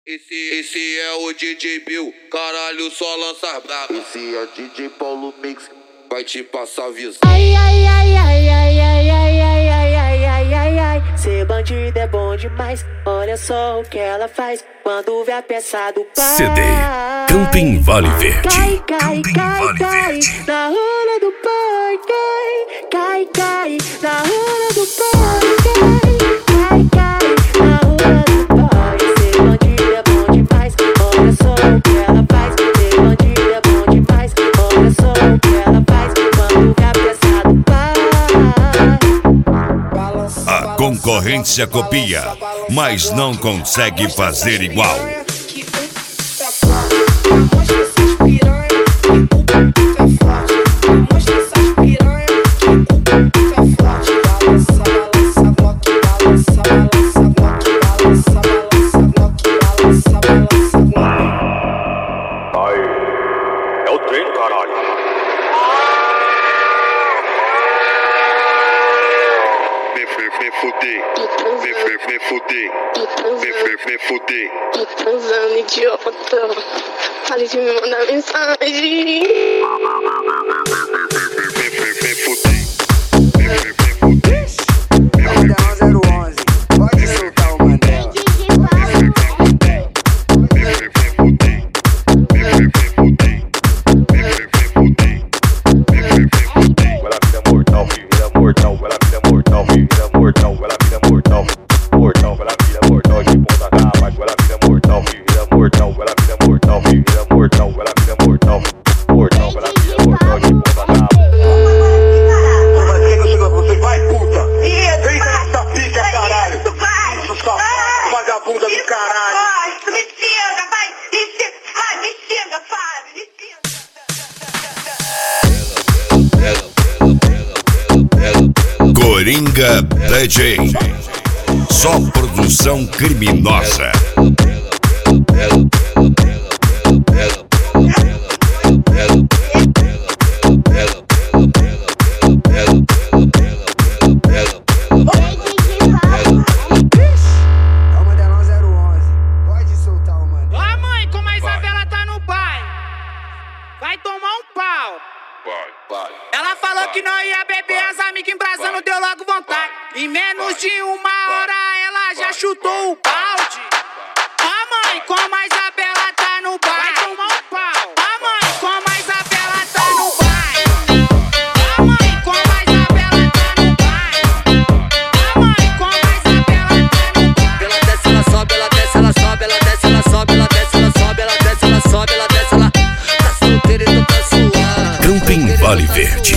Esse é o DJ Bill, caralho, só lança braba. Esse é DJ Paulo Mix, vai te passar visão. Ai, ai, ai, ai, ai, ai, ai, ai, ai, ai, ai, ai, ai. Ser bandido é bom demais. Olha só o que ela faz quando vê a peça do pai. CD Camping Vale Verde. Cai, cai, Camping cai, Vale cai Verde. na rola do pai. Cai, cai, cai na rola do pai. Cai, cai na rola do pai. Ser bandido é bom demais. Olha só o que ela faz. Ser bandido é bom demais. Olha só o que ela faz quando vê a peça do pai. A concorrência copia, mas não consegue fazer igual. É o trem, caralho. Vem fuder, vem fuder, vem fuder. Tô transando, idiota. Pare de me mandar mensagem. Vem fuder, vem fuder. É o 011, pode soltar o Mandela. Vagabunda do caralho. Me xinga, vai, me xinga, vai. Coringa DJ. Só produção criminosa. Vai tomar um pau. Vai. Ela falou que não ia beber, as amigas embrasando, deu logo vontade. Em menos de uma hora ela já chutou o balde. A mãe, como a Isabela tá no bar. Vai tomar um pau. A mãe, como a Isabela tá no bar. A mãe, como a Isabela tá no bar. A mãe, como a Isabela tá no bar. Ela desce, ela sobe, ela desce, ela sobe, ela desce, ela sobe, ela desce, ela sobe, ela desce, ela sobe, ela desce, ela tá solteira e não tá suave. Camping Vale Verde.